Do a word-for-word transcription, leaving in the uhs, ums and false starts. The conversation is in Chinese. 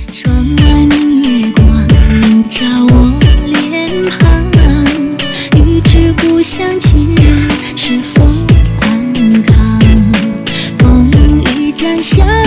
窗外明月光照我脸庞，欲知故乡亲人是否安康。风一盏香。